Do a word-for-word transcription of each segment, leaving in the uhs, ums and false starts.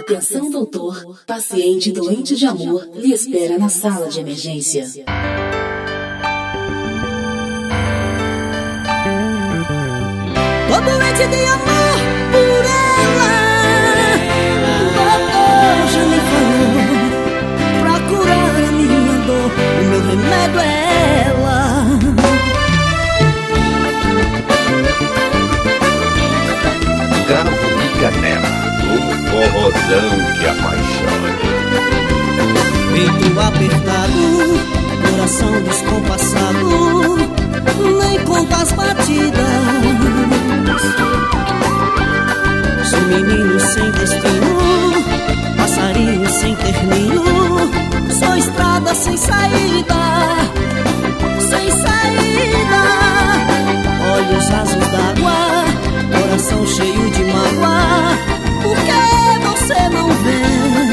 Atenção, doutor. Paciente doente de amor lhe espera na sala de emergência. Tô doente de amor por ela. O doutor já me falou. Pra curar a minha dor, o meu remédio é ela. Cravo e canela, o forrozão que apaixona. Peito apertado, coração descompassado, nem conta as batidas. Sou menino sem destino, passarinho sem terninho, sou estrada sem saída, sem saída. Olhos rasos d'água, coração cheio de mágoa, por que você não vê?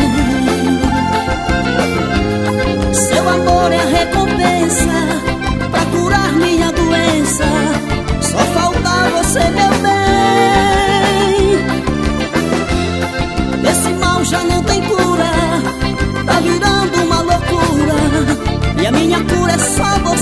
Seu amor é a recompensa pra curar minha doença, só falta você, meu bem. Esse mal já não tem cura, tá virando uma loucura, e a minha cura é só você.